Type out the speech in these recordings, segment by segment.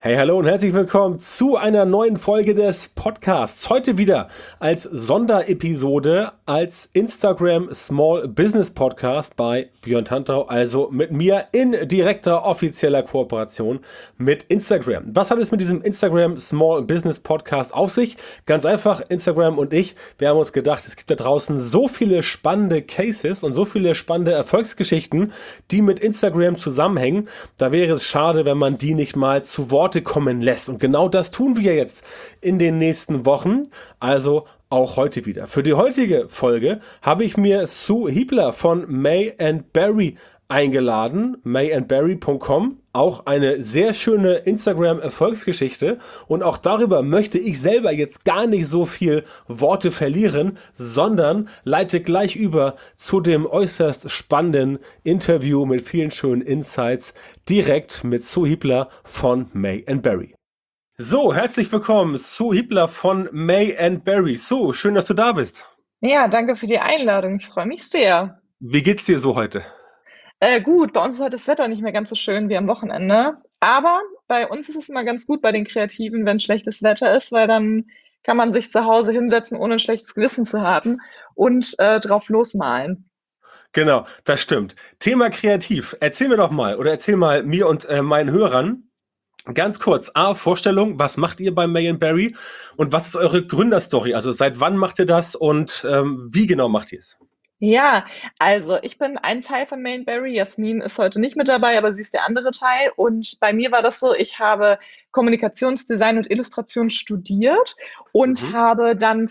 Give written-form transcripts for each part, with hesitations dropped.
Hey, hallo und herzlich willkommen zu einer neuen Folge des Podcasts. Heute wieder als Sonderepisode als Instagram Small Business Podcast bei Björn Tantau, also mit mir in direkter offizieller Kooperation mit Instagram. Was hat es mit diesem Instagram Small Business Podcast auf sich? Ganz einfach, Instagram und ich, wir haben uns gedacht, es gibt da draußen so viele spannende Cases und so viele spannende Erfolgsgeschichten, die mit Instagram zusammenhängen. Da wäre es schade, wenn man die nicht mal zu Wort kommen lässt. Und genau das tun wir jetzt in den nächsten Wochen. Also auch heute wieder. Für die heutige Folge habe ich mir Sue Hiebler von May and Berry eingeladen. mayandberry.com. Auch eine sehr schöne Instagram-Erfolgsgeschichte. Und auch darüber möchte ich selber jetzt gar nicht so viel Worte verlieren, sondern leite gleich über zu dem äußerst spannenden Interview mit vielen schönen Insights direkt mit Sue Hiebler von May and Berry. So, herzlich willkommen, Sue Hiebler von May and Berry. Sue, schön, dass du da bist. Ja, danke für die Einladung. Ich freue mich sehr. Wie geht's dir so heute? Gut, bei uns ist heute das Wetter nicht mehr ganz so schön wie am Wochenende. Aber bei uns ist es immer ganz gut bei den Kreativen, wenn schlechtes Wetter ist, weil dann kann man sich zu Hause hinsetzen, ohne ein schlechtes Gewissen zu haben und drauf losmalen. Genau, das stimmt. Thema kreativ. Erzähl mir doch mal oder erzähl mal mir und meinen Hörern ganz kurz. Vorstellung, was macht ihr bei May and Berry und was ist eure Gründerstory? Also seit wann macht ihr das und wie genau macht ihr es? Ja, also ich bin ein Teil von Mainberry. Jasmin ist heute nicht mit dabei, aber sie ist der andere Teil. Und bei mir war das so, ich habe Kommunikationsdesign und Illustration studiert und Mhm. habe dann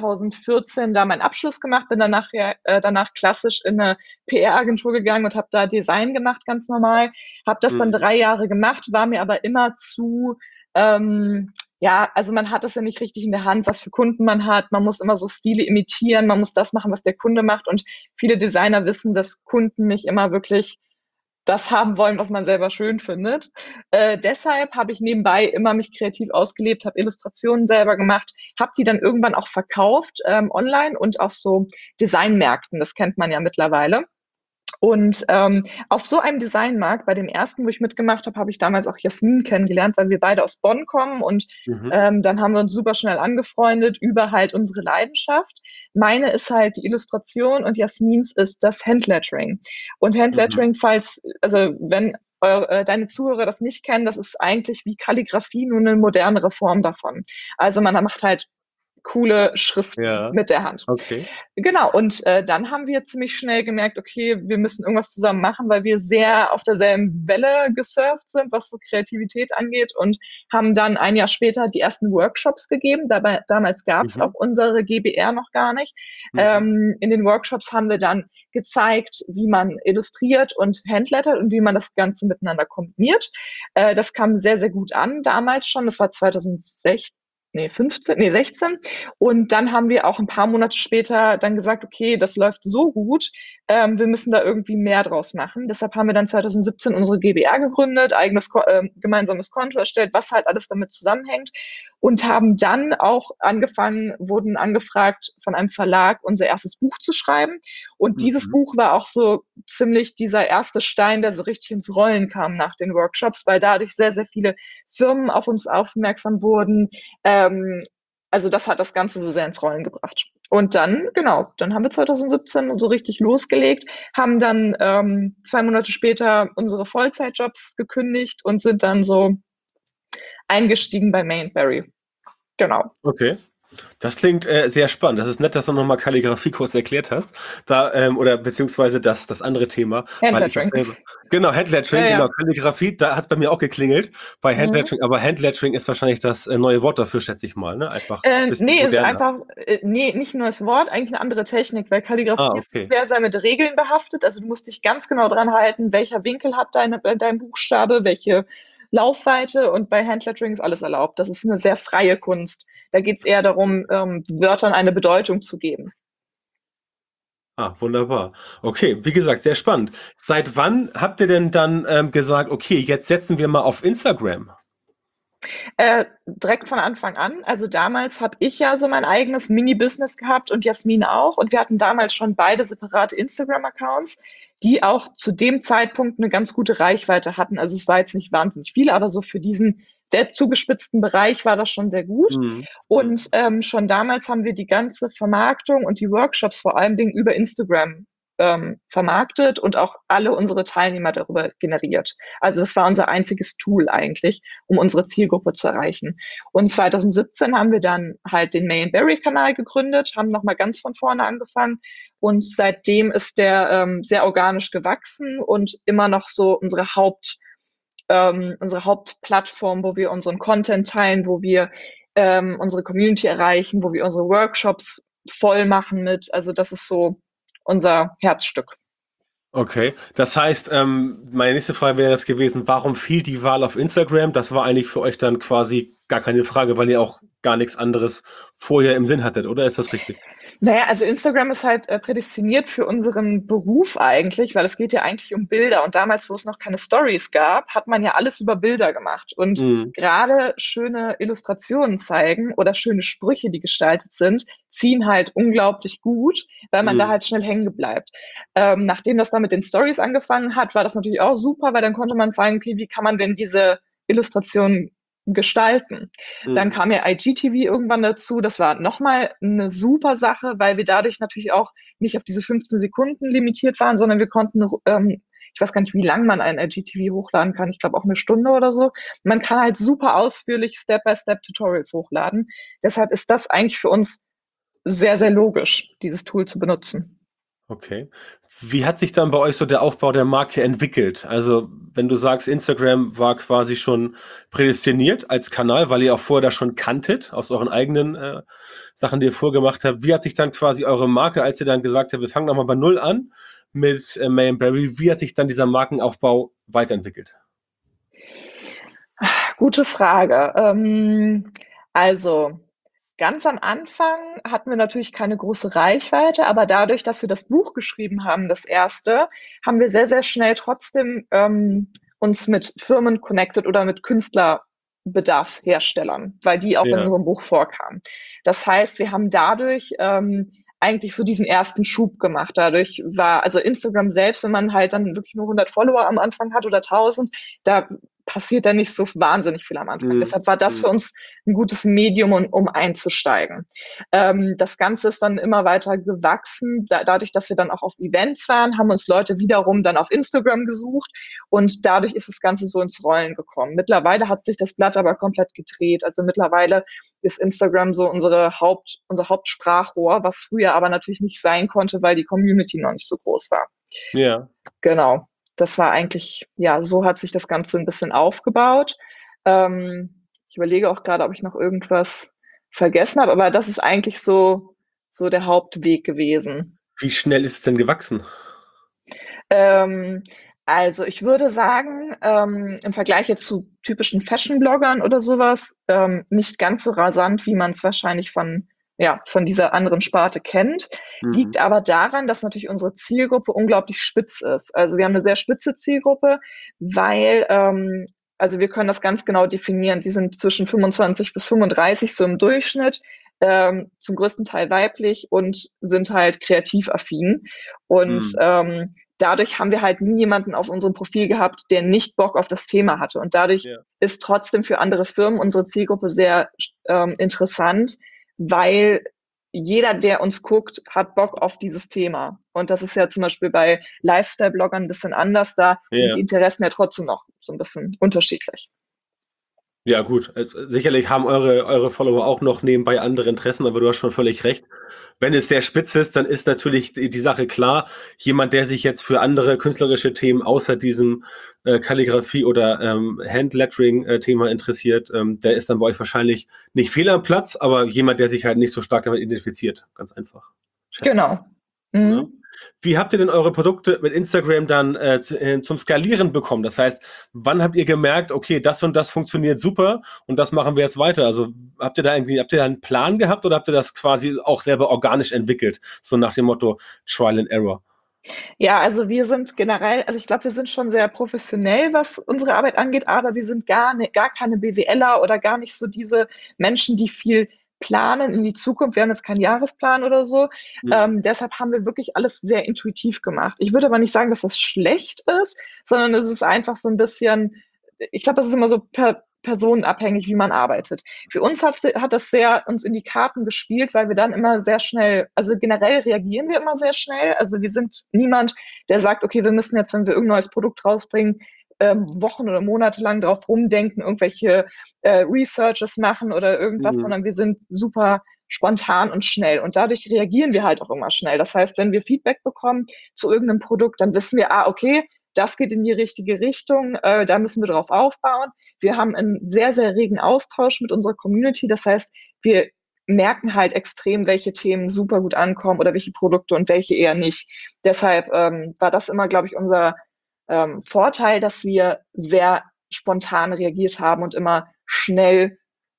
2014 da meinen Abschluss gemacht, bin danach klassisch in eine PR-Agentur gegangen und habe da Design gemacht, ganz normal. Habe das dann Mhm. 3 Jahre gemacht, war mir aber immer zu ja, also man hat es ja nicht richtig in der Hand, was für Kunden man hat. Man muss immer so Stile imitieren, man muss das machen, was der Kunde macht. Und viele Designer wissen, dass Kunden nicht immer wirklich das haben wollen, was man selber schön findet. Deshalb habe ich nebenbei immer mich kreativ ausgelebt, habe Illustrationen selber gemacht, habe die dann irgendwann auch verkauft online und auf so Designmärkten. Das kennt man ja mittlerweile. Und auf so einem Designmarkt, bei dem ersten, wo ich mitgemacht habe, habe ich damals auch Jasmin kennengelernt, weil wir beide aus Bonn kommen. Und Mhm. dann haben wir uns super schnell angefreundet über halt unsere Leidenschaft. Meine ist halt die Illustration und Jasmins ist das Handlettering. Und Mhm. Handlettering, also wenn deine Zuhörer das nicht kennen, das ist eigentlich wie Kalligrafie, nur eine modernere Form davon. Also man macht halt coole Schriften Ja, mit der Hand. okay. Genau, und dann haben wir ziemlich schnell gemerkt, okay, wir müssen irgendwas zusammen machen, weil wir sehr auf derselben Welle gesurft sind, was so Kreativität angeht, und haben dann ein Jahr später die ersten Workshops gegeben. Damals gab es auch Mhm. unsere GBR noch gar nicht. Mhm. In den Workshops haben wir dann gezeigt, wie man illustriert und handlettert und wie man das Ganze miteinander kombiniert. Das kam sehr, sehr gut an damals schon. Das war 2016. Nee, 15, nee, 16. Und dann haben wir auch ein paar Monate später dann gesagt, okay, das läuft so gut, wir müssen da irgendwie mehr draus machen. Deshalb haben wir dann 2017 unsere GbR gegründet, eigenes gemeinsames Konto erstellt, was halt alles damit zusammenhängt, und haben dann auch wurden angefragt von einem Verlag, unser erstes Buch zu schreiben. Und dieses Mhm. Buch war auch so ziemlich dieser erste Stein, der so richtig ins Rollen kam nach den Workshops, weil dadurch sehr, sehr viele Firmen auf uns aufmerksam wurden. Ähm, also das hat das Ganze so sehr ins Rollen gebracht. Und dann, genau, dann haben wir 2017 so richtig losgelegt, haben dann 2 Monate später unsere Vollzeitjobs gekündigt und sind dann so eingestiegen bei Mainberry. Genau. Okay. Das klingt sehr spannend. Das ist nett, dass du nochmal Kalligrafie kurz erklärt hast. Da, oder beziehungsweise das andere Thema, weil ich habe Handlettering. selber. Genau, Ja, Handlettering, genau, ja. Kalligrafie, da hat es bei mir auch geklingelt bei Mhm. Handlettering, aber Handlettering ist wahrscheinlich das neue Wort dafür, schätze ich mal, ne? Einfach ein bisschen Nee, ist moderner. einfach, nee, nicht nur das Wort, eigentlich eine andere Technik, weil Kalligrafie ist Okay. sehr, sehr mit Regeln behaftet. Also du musst dich ganz genau dran halten, welcher Winkel hat dein Buchstabe, welche Laufweite, und bei Handlettering ist alles erlaubt. Das ist eine sehr freie Kunst. Da geht es eher darum, Wörtern eine Bedeutung zu geben. Wunderbar. Okay, wie gesagt, sehr spannend. Seit wann habt ihr denn dann gesagt, okay, jetzt setzen wir mal auf Instagram? Direkt von Anfang an. Also damals habe ich ja so mein eigenes Mini-Business gehabt und Jasmin auch. Und wir hatten damals schon beide separate Instagram-Accounts, die auch zu dem Zeitpunkt eine ganz gute Reichweite hatten. Also es war jetzt nicht wahnsinnig viel, aber so für diesen sehr zugespitzten Bereich war das schon sehr gut. Mhm. Und schon damals haben wir die ganze Vermarktung und die Workshops vor allem Dingen über Instagram vermarktet und auch alle unsere Teilnehmer darüber generiert. Also das war unser einziges Tool eigentlich, um unsere Zielgruppe zu erreichen. Und 2017 haben wir dann halt den May Berry-Kanal gegründet, haben nochmal ganz von vorne angefangen und seitdem ist der sehr organisch gewachsen und immer noch so unsere Hauptplattform, wo wir unseren Content teilen, wo wir unsere Community erreichen, wo wir unsere Workshops voll machen mit. Also das ist so unser Herzstück. Okay, das heißt, meine nächste Frage wäre jetzt gewesen, warum fiel die Wahl auf Instagram? Das war eigentlich für euch dann quasi gar keine Frage, weil ihr auch gar nichts anderes vorher im Sinn hattet, oder ist das richtig? Naja, also Instagram ist halt prädestiniert für unseren Beruf eigentlich, weil es geht ja eigentlich um Bilder. Und damals, wo es noch keine Stories gab, hat man ja alles über Bilder gemacht. Und Mhm. gerade schöne Illustrationen zeigen oder schöne Sprüche, die gestaltet sind, ziehen halt unglaublich gut, weil man da Mhm. halt schnell hängen bleibt. Nachdem das dann mit den Stories angefangen hat, war das natürlich auch super, weil dann konnte man sagen, okay, wie kann man denn diese Illustrationen gestalten? Dann Mhm. kam ja IGTV irgendwann dazu. Das war nochmal eine super Sache, weil wir dadurch natürlich auch nicht auf diese 15 Sekunden limitiert waren, sondern wir konnten, ich weiß gar nicht, wie lang man ein IGTV hochladen kann. Ich glaube auch eine Stunde oder so. Man kann halt super ausführlich Step-by-Step-Tutorials hochladen. Deshalb ist das eigentlich für uns sehr, sehr logisch, dieses Tool zu benutzen. Okay. Wie hat sich dann bei euch so der Aufbau der Marke entwickelt? Also, wenn du sagst, Instagram war quasi schon prädestiniert als Kanal, weil ihr auch vorher das schon kanntet aus euren eigenen Sachen, die ihr vorgemacht habt. Wie hat sich dann quasi eure Marke, als ihr dann gesagt habt, wir fangen nochmal bei Null an mit May Berry, wie hat sich dann dieser Markenaufbau weiterentwickelt? Gute Frage. Also ganz am Anfang hatten wir natürlich keine große Reichweite, aber dadurch, dass wir das Buch geschrieben haben, das erste, haben wir sehr, sehr schnell trotzdem uns mit Firmen connected oder mit Künstlerbedarfsherstellern, weil die auch in Ja. unserem Buch vorkamen. Das heißt, wir haben dadurch eigentlich so diesen ersten Schub gemacht. Dadurch war, also Instagram selbst, wenn man halt dann wirklich nur 100 Follower am Anfang hat oder 1000, da passiert da nicht so wahnsinnig viel am Anfang. Mhm. Deshalb war das Mhm. für uns ein gutes Medium, um einzusteigen. Das Ganze ist dann immer weiter gewachsen. Dadurch, dass wir dann auch auf Events waren, haben uns Leute wiederum dann auf Instagram gesucht und dadurch ist das Ganze so ins Rollen gekommen. Mittlerweile hat sich das Blatt aber komplett gedreht. Also mittlerweile ist Instagram so unser Hauptsprachrohr, was früher aber natürlich nicht sein konnte, weil die Community noch nicht so groß war. Ja. Genau. Das war eigentlich, ja, so hat sich das Ganze ein bisschen aufgebaut. Ich überlege auch gerade, ob ich noch irgendwas vergessen habe, aber das ist eigentlich so der Hauptweg gewesen. Wie schnell ist es denn gewachsen? Ähm, also ich würde sagen, im Vergleich jetzt zu typischen Fashion-Bloggern oder sowas, nicht ganz so rasant, wie man es wahrscheinlich von dieser anderen Sparte kennt. Mhm. Liegt aber daran, dass natürlich unsere Zielgruppe unglaublich spitz ist. Also wir haben eine sehr spitze Zielgruppe, weil also wir können das ganz genau definieren. Die sind zwischen 25 bis 35 so im Durchschnitt, zum größten Teil weiblich und sind halt kreativ affin. Und Mhm. dadurch haben wir halt nie jemanden auf unserem Profil gehabt, der nicht Bock auf das Thema hatte. Und dadurch Ja. ist trotzdem für andere Firmen unsere Zielgruppe sehr interessant, weil jeder, der uns guckt, hat Bock auf dieses Thema. Und das ist ja zum Beispiel bei Lifestyle-Bloggern ein bisschen anders. Da sind die Ja. Interessen ja trotzdem noch so ein bisschen unterschiedlich. Ja, gut. Sicherlich haben eure Follower auch noch nebenbei andere Interessen, aber du hast schon völlig recht. Wenn es sehr spitz ist, dann ist natürlich die Sache klar. Jemand, der sich jetzt für andere künstlerische Themen außer diesem Kalligrafie oder Handlettering-Thema interessiert, der ist dann bei euch wahrscheinlich nicht fehl am Platz, aber jemand, der sich halt nicht so stark damit identifiziert. Ganz einfach. Schätze ich. Genau. Ne? Mhm. Wie habt ihr denn eure Produkte mit Instagram dann zum Skalieren bekommen? Das heißt, wann habt ihr gemerkt, okay, das und das funktioniert super und das machen wir jetzt weiter? Also habt ihr da einen Plan gehabt oder habt ihr das quasi auch selber organisch entwickelt? So nach dem Motto Trial and Error. Ja, also wir sind generell, also ich glaube, wir sind schon sehr professionell, was unsere Arbeit angeht, aber wir sind gar keine BWLer oder gar nicht so diese Menschen, die viel planen in die Zukunft. Wir haben jetzt keinen Jahresplan oder so. Mhm. Deshalb haben wir wirklich alles sehr intuitiv gemacht. Ich würde aber nicht sagen, dass das schlecht ist, sondern es ist einfach so ein bisschen, ich glaube, das ist immer so personenabhängig, wie man arbeitet. Für uns hat das sehr uns in die Karten gespielt, weil wir dann immer sehr schnell, also generell reagieren wir immer sehr schnell. Also wir sind niemand, der sagt, okay, wir müssen jetzt, wenn wir irgendein neues Produkt rausbringen, Wochen oder Monate lang drauf rumdenken, irgendwelche Researches machen oder irgendwas, Mhm. sondern wir sind super spontan und schnell. Und dadurch reagieren wir halt auch immer schnell. Das heißt, wenn wir Feedback bekommen zu irgendeinem Produkt, dann wissen wir, okay, das geht in die richtige Richtung, da müssen wir drauf aufbauen. Wir haben einen sehr, sehr regen Austausch mit unserer Community. Das heißt, wir merken halt extrem, welche Themen super gut ankommen oder welche Produkte und welche eher nicht. Deshalb war das immer, glaube ich, unser Vorteil, dass wir sehr spontan reagiert haben und immer schnell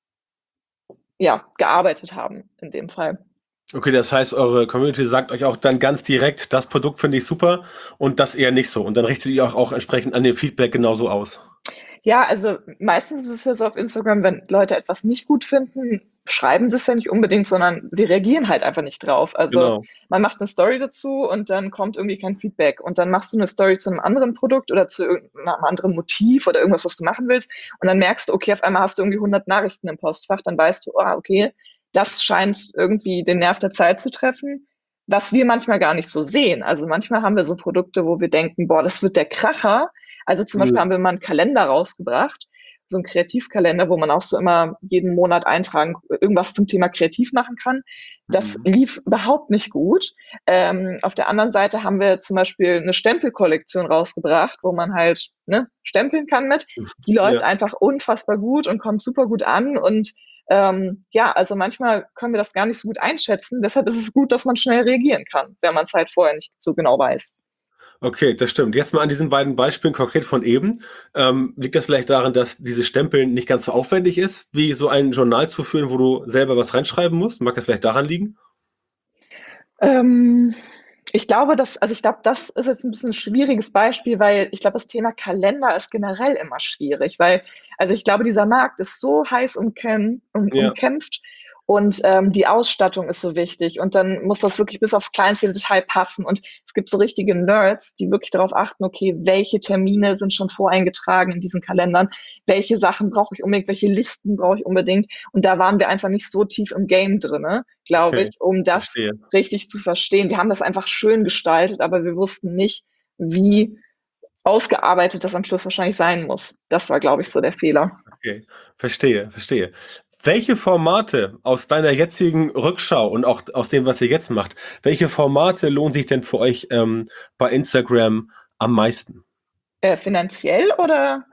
gearbeitet haben in dem Fall. Okay, das heißt, eure Community sagt euch auch dann ganz direkt, das Produkt finde ich super und das eher nicht so. Und dann richtet ihr auch entsprechend an dem Feedback genauso aus. Ja, also meistens ist es ja so auf Instagram, wenn Leute etwas nicht gut finden, schreiben sie es ja nicht unbedingt, sondern sie reagieren halt einfach nicht drauf. Also Genau. man macht eine Story dazu und dann kommt irgendwie kein Feedback. Und dann machst du eine Story zu einem anderen Produkt oder zu irgendeinem anderen Motiv oder irgendwas, was du machen willst. Und dann merkst du, okay, auf einmal hast du irgendwie 100 Nachrichten im Postfach. Dann weißt du, okay, das scheint irgendwie den Nerv der Zeit zu treffen, was wir manchmal gar nicht so sehen. Also manchmal haben wir so Produkte, wo wir denken, boah, das wird der Kracher. Also zum Beispiel Mhm. haben wir mal einen Kalender rausgebracht, so einen Kreativkalender, wo man auch so immer jeden Monat eintragen, irgendwas zum Thema kreativ machen kann. Das Mhm. lief überhaupt nicht gut. Auf der anderen Seite haben wir zum Beispiel eine Stempelkollektion rausgebracht, wo man halt stempeln kann mit. Die läuft Ja. einfach unfassbar gut und kommt super gut an. Und also manchmal können wir das gar nicht so gut einschätzen. Deshalb ist es gut, dass man schnell reagieren kann, wenn man es halt vorher nicht so genau weiß. Okay, das stimmt. Jetzt mal an diesen beiden Beispielen konkret von eben. Liegt das vielleicht daran, dass dieses Stempeln nicht ganz so aufwendig ist, wie so ein Journal zu führen, wo du selber was reinschreiben musst? Mag das vielleicht daran liegen? Ähm, ich glaube, das ist jetzt ein bisschen ein schwieriges Beispiel, weil ich glaube, das Thema Kalender ist generell immer schwierig, weil also, ich glaube, dieser Markt ist so heiß Ja, umkämpft und, die Ausstattung ist so wichtig und dann muss das wirklich bis aufs kleinste Detail passen und es gibt so richtige Nerds, die wirklich darauf achten: „Okay, welche Termine sind schon voreingetragen in diesen Kalendern? Welche Sachen brauche ich unbedingt? Welche Listen brauche ich unbedingt?“ Und da waren wir einfach nicht so tief im Game drinne, glaube okay, ich, um das verstehe. richtig zu verstehen. Wir haben das einfach schön gestaltet, aber wir wussten nicht, wie ausgearbeitet das am Schluss wahrscheinlich sein muss. Das war, glaube ich, so der Fehler. Okay, verstehe, verstehe. Welche Formate aus deiner jetzigen Rückschau und auch aus dem, was ihr jetzt macht, welche Formate lohnen sich denn für euch bei Instagram am meisten? Finanziell oder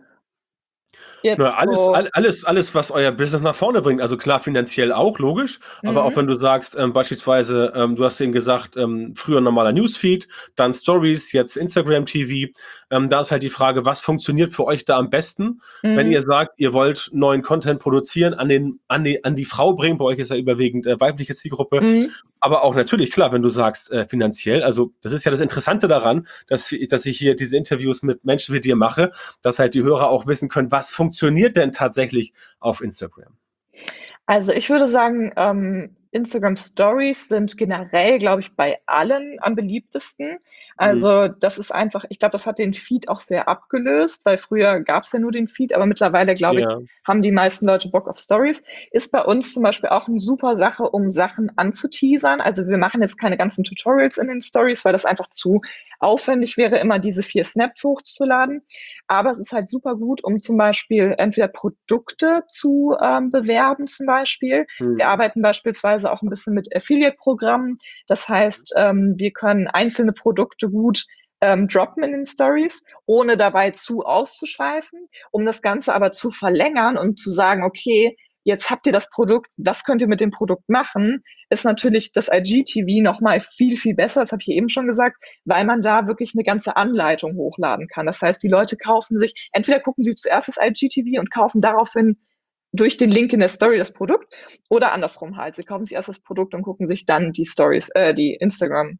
Na, jetzt alles, so? alles, was euer Business nach vorne bringt. Also klar, finanziell auch, logisch. Aber auch Mhm. wenn du sagst, beispielsweise, du hast eben gesagt, früher normaler Newsfeed, dann Stories, jetzt Instagram TV. Da ist halt die Frage, was funktioniert für euch da am besten? Wenn Mhm. ihr sagt, ihr wollt neuen Content produzieren, an die Frau bringen, bei euch ist ja überwiegend weibliche Zielgruppe, Mhm. aber auch natürlich, klar, wenn du sagst, finanziell, also das ist ja das Interessante daran, dass ich hier diese Interviews mit Menschen wie dir mache, dass halt die Hörer auch wissen können, was funktioniert denn tatsächlich auf Instagram. Also, ich würde sagen, Instagram Stories sind generell, glaube ich, bei allen am beliebtesten. Mhm. Also, das ist einfach ich glaube, das hat den Feed auch sehr abgelöst, weil früher gab es ja nur den Feed, aber mittlerweile, glaube ich, Ja, haben die meisten Leute Bock auf Stories. Ist bei uns zum Beispiel auch eine super Sache, um Sachen anzuteasern. Also, wir machen jetzt keine ganzen Tutorials in den Stories, weil das einfach zu aufwendig wäre, immer diese 4 Snaps hochzuladen. Aber es ist halt super gut, um zum Beispiel entweder Produkte zu bewerben zum Beispiel. Wir mhm. arbeiten beispielsweise auch ein bisschen mit Affiliate-Programmen. Das heißt, wir können einzelne Produkte gut droppen in den Stories, ohne dabei zu auszuschweifen, um das Ganze aber zu verlängern und zu sagen, okay, jetzt habt ihr das Produkt, was könnt ihr mit dem Produkt machen, ist natürlich das IGTV noch mal viel, viel besser, das habe ich eben schon gesagt, weil man da wirklich eine ganze Anleitung hochladen kann. Das heißt, die Leute kaufen sich entweder gucken sie zuerst das IGTV und kaufen daraufhin durch den Link in der Story das Produkt oder andersrum halt. Sie kaufen sich erst das Produkt und gucken sich dann die Stories, die Instagram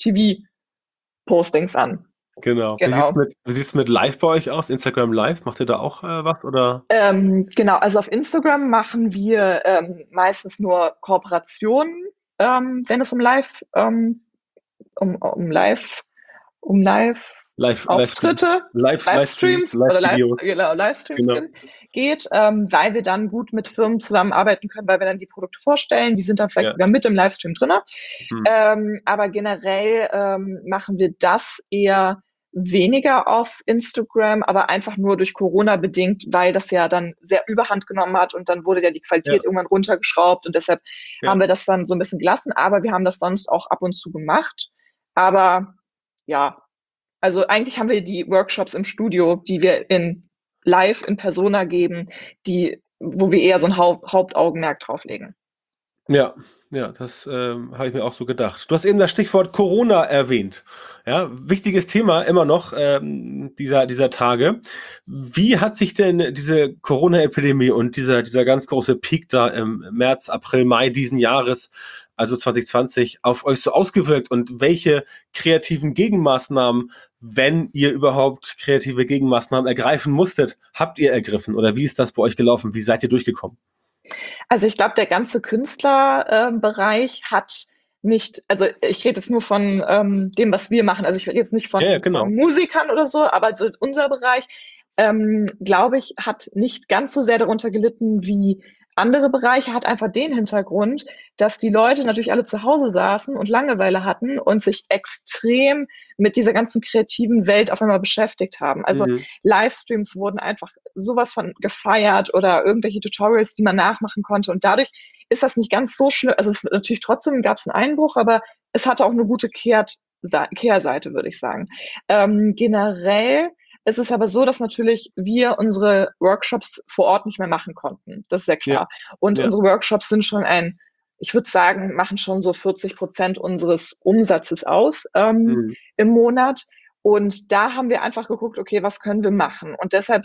TV-Postings an. Genau. Genau. Wie sieht's mit Live bei euch aus? Instagram Live? Macht ihr da auch was oder? Genau, also auf Instagram machen wir meistens nur Kooperationen, wenn es um Livestreams, Live-Auftritte, Livestreams, Livestreams oder Live-Videos, Livestreams genau. geht. geht, weil wir dann gut mit Firmen zusammenarbeiten können, weil wir dann die Produkte vorstellen. Die sind dann vielleicht Ja. sogar mit im Livestream drin. Hm. Aber generell machen wir das eher weniger auf Instagram, aber einfach nur durch Corona bedingt, weil das ja dann sehr Überhand genommen hat und dann wurde ja die Ja, Qualität irgendwann runtergeschraubt und deshalb ja. haben wir das dann so ein bisschen gelassen. Aber wir haben das sonst auch ab und zu gemacht. Aber ja, also eigentlich haben wir die Workshops im Studio, die wir live in Persona geben, wo wir eher so ein Hauptaugenmerk drauf legen. Ja, ja, das habe ich mir auch so gedacht. Du hast eben das Stichwort Corona erwähnt. Ja, wichtiges Thema immer noch dieser Tage. Wie hat sich denn diese Corona-Epidemie und dieser ganz große Peak da im März, April, Mai diesen Jahres, also 2020, auf euch so ausgewirkt und welche kreativen Gegenmaßnahmen, wenn ihr überhaupt kreative Gegenmaßnahmen ergreifen musstet, habt ihr ergriffen oder wie ist das bei euch gelaufen? Wie seid ihr durchgekommen? Also ich glaube, der ganze Künstlerbereich hat nicht, also ich rede jetzt nur von dem, was wir machen. Also ich rede jetzt nicht Ja, ja, von genau. Musikern oder so, aber also unser Bereich, glaube ich, hat nicht ganz so sehr darunter gelitten wie andere Bereiche, hat einfach den Hintergrund, dass die Leute natürlich alle zu Hause saßen und Langeweile hatten und sich extrem mit dieser ganzen kreativen Welt auf einmal beschäftigt haben. Also Mhm. Livestreams wurden einfach sowas von gefeiert oder irgendwelche Tutorials, die man nachmachen konnte. Und dadurch ist das nicht ganz so schlimm. Also es ist natürlich trotzdem gab es einen Einbruch, aber es hatte auch eine gute Kehrseite, würde ich sagen. Generell ist es aber so, dass natürlich wir unsere Workshops vor Ort nicht mehr machen konnten. Das ist ja Ja, klar. Und ja. unsere Workshops sind schon ich würde sagen, machen schon so 40% unseres Umsatzes aus Mhm. im Monat. Und da haben wir einfach geguckt, okay, was können wir machen? Und deshalb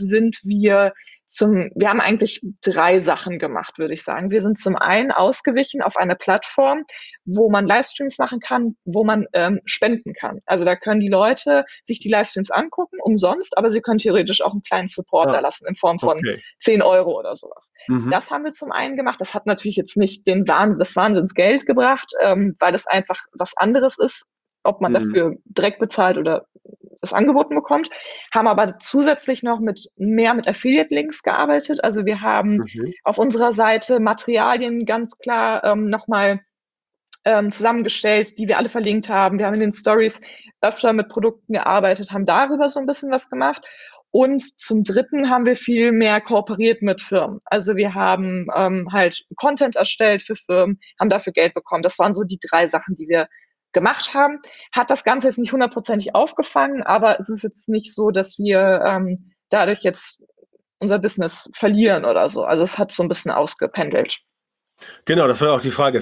wir haben eigentlich 3 Sachen gemacht, würde ich sagen. Wir sind zum einen ausgewichen auf eine Plattform, wo man Livestreams machen kann, wo man spenden kann. Also da können die Leute sich die Livestreams angucken, umsonst, aber sie können theoretisch auch einen kleinen Support da Ah, lassen in Form von okay. 10 € oder sowas. Mhm. Das haben wir zum einen gemacht. Das hat natürlich jetzt nicht das Wahnsinnsgeld gebracht, weil das einfach was anderes ist, ob man Mhm. dafür direkt bezahlt oder das angeboten bekommt, haben aber zusätzlich noch mehr mit Affiliate-Links gearbeitet. Also wir haben Mhm. auf unserer Seite Materialien ganz klar nochmal zusammengestellt, die wir alle verlinkt haben. Wir haben in den Stories öfter mit Produkten gearbeitet, haben darüber so ein bisschen was gemacht. Und zum Dritten haben wir viel mehr kooperiert mit Firmen. Also wir haben halt Content erstellt für Firmen, haben dafür Geld bekommen. Das waren so die 3 Sachen, die wir gemacht haben. Hat das Ganze jetzt nicht hundertprozentig aufgefangen, aber es ist jetzt nicht so, dass wir dadurch jetzt unser Business verlieren oder so. Also es hat so ein bisschen ausgependelt. Genau, das war auch die Frage.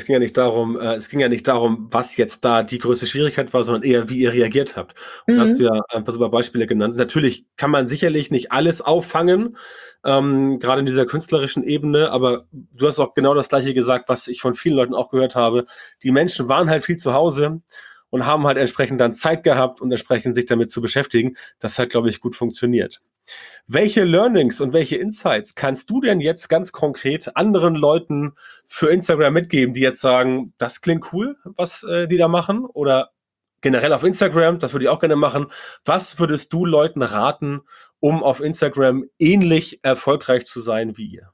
Es ging ja nicht darum, was jetzt da die größte Schwierigkeit war, sondern eher, wie ihr reagiert habt. Und da hast du Mhm. ja ein paar super Beispiele genannt. Natürlich kann man sicherlich nicht alles auffangen, gerade in dieser künstlerischen Ebene, aber du hast auch genau das Gleiche gesagt, was ich von vielen Leuten auch gehört habe. Die Menschen waren halt viel zu Hause und haben halt entsprechend dann Zeit gehabt und entsprechend sich damit zu beschäftigen. Das hat, glaube ich, gut funktioniert. Welche Learnings und welche Insights kannst du denn jetzt ganz konkret anderen Leuten für Instagram mitgeben, die jetzt sagen, das klingt cool, was die da machen? Oder generell auf Instagram, das würde ich auch gerne machen. Was würdest du Leuten raten, um auf Instagram ähnlich erfolgreich zu sein wie ihr?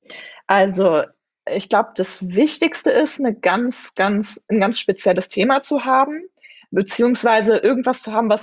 Also, ich glaube, das Wichtigste ist, ein ganz spezielles Thema zu haben, beziehungsweise irgendwas zu haben, was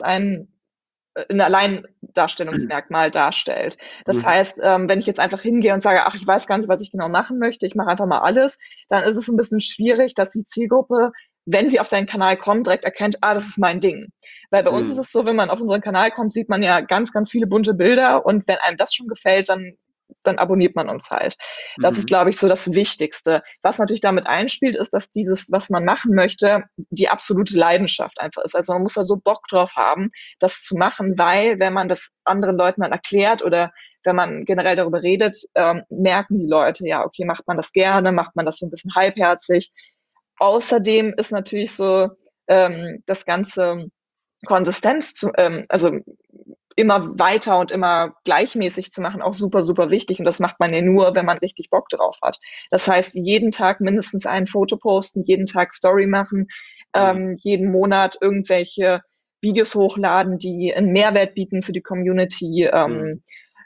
ein Alleindarstellungsmerkmal darstellt. Das Mhm. heißt, wenn ich jetzt einfach hingehe und sage: „Ach, ich weiß gar nicht, was ich genau machen möchte, ich mache einfach mal alles“, dann ist es ein bisschen schwierig, dass die Zielgruppe, wenn sie auf deinen Kanal kommt, direkt erkennt: „Ah, das ist mein Ding.“ Weil bei uns ist Mhm. es so, wenn man auf unseren Kanal kommt, sieht man ja ganz viele bunte Bilder und wenn einem das schon gefällt, dann abonniert man uns halt. Das ist, Mhm. glaube ich, so das Wichtigste. Was natürlich damit einspielt, ist, dass dieses, was man machen möchte, die absolute Leidenschaft einfach ist. Also man muss da so Bock drauf haben, das zu machen, weil wenn man das anderen Leuten dann erklärt oder wenn man generell darüber redet, merken die Leute, ja, okay, macht man das gerne, macht man das so ein bisschen halbherzig. Außerdem ist natürlich so das ganze also immer weiter und immer gleichmäßig zu machen, auch super wichtig. Und das macht man ja nur, wenn man richtig Bock drauf hat. Das heißt, jeden Tag mindestens ein Foto posten, jeden Tag Story machen, Mhm. jeden Monat irgendwelche Videos hochladen, die einen Mehrwert bieten für die Community. Mhm.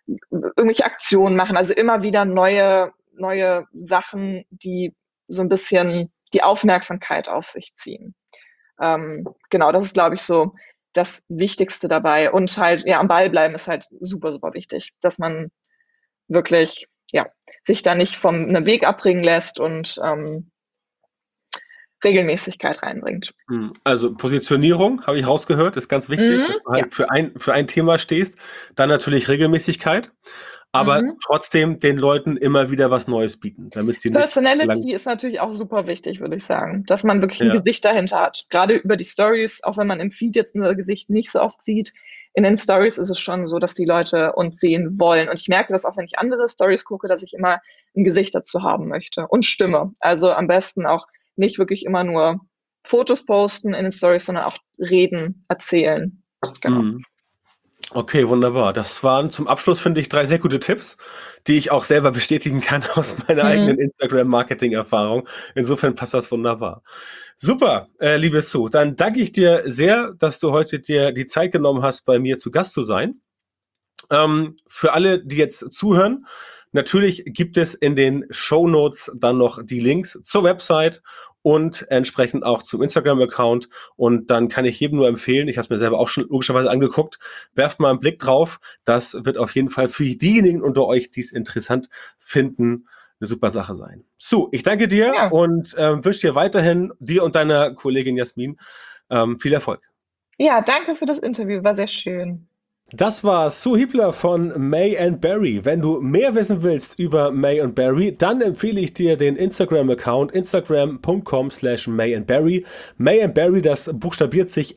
irgendwelche Aktionen machen, also immer wieder neue Sachen, die so ein bisschen die Aufmerksamkeit auf sich ziehen. Genau, das ist, glaube ich, so das Wichtigste dabei. Und halt, ja, am Ball bleiben ist halt super, super wichtig, dass man wirklich, ja, sich da nicht vom einem Weg abbringen lässt und Regelmäßigkeit reinbringt. Also Positionierung, habe ich rausgehört, ist ganz wichtig, dass du Ja. halt für ein Thema stehst. Dann natürlich Regelmäßigkeit, aber trotzdem den Leuten immer wieder was Neues bieten, damit sie nicht lang. Personality ist natürlich auch super wichtig, würde ich sagen, dass man wirklich ein Ja. Gesicht dahinter hat. Gerade über die Stories, auch wenn man im Feed jetzt unser Gesicht nicht so oft sieht, in den Stories ist es schon so, dass die Leute uns sehen wollen. Und ich merke das auch, wenn ich andere Stories gucke, dass ich immer ein Gesicht dazu haben möchte und Stimme. Also am besten auch nicht wirklich immer nur Fotos posten in den Stories, sondern auch reden, erzählen. Genau. Okay, wunderbar. Das waren zum Abschluss, finde ich, 3 sehr gute Tipps, die ich auch selber bestätigen kann aus meiner eigenen Instagram-Marketing-Erfahrung. Insofern passt das wunderbar. Super, liebe Sue, dann danke ich dir sehr, dass du heute dir die Zeit genommen hast, bei mir zu Gast zu sein. Für alle, die jetzt zuhören, natürlich gibt es in den Shownotes dann noch die Links zur Website und entsprechend auch zum Instagram-Account. Und dann kann ich jedem nur empfehlen, ich habe es mir selber auch schon logischerweise angeguckt, werft mal einen Blick drauf. Das wird auf jeden Fall für diejenigen unter euch, die es interessant finden, eine super Sache sein. Sue, ich danke dir und wünsche dir weiterhin, dir und deiner Kollegin Jasmin, viel Erfolg. Ja, danke für das Interview, war sehr schön. Das war Sue Hiebler von May & Berry. Wenn du mehr wissen willst über May & Berry, dann empfehle ich dir den Instagram-Account instagram.com/mayandberry. May & Berry, das buchstabiert sich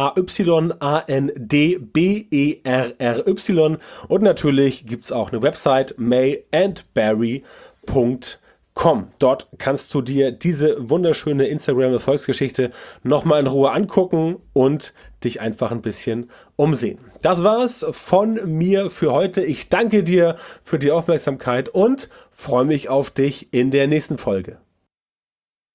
MAYANDBERRY. Und natürlich gibt es auch eine Website mayandberry.com. Dort kannst du dir diese wunderschöne Instagram-Erfolgsgeschichte nochmal in Ruhe angucken und dich einfach ein bisschen umsehen. Das war's von mir für heute. Ich danke dir für die Aufmerksamkeit und freue mich auf dich in der nächsten Folge.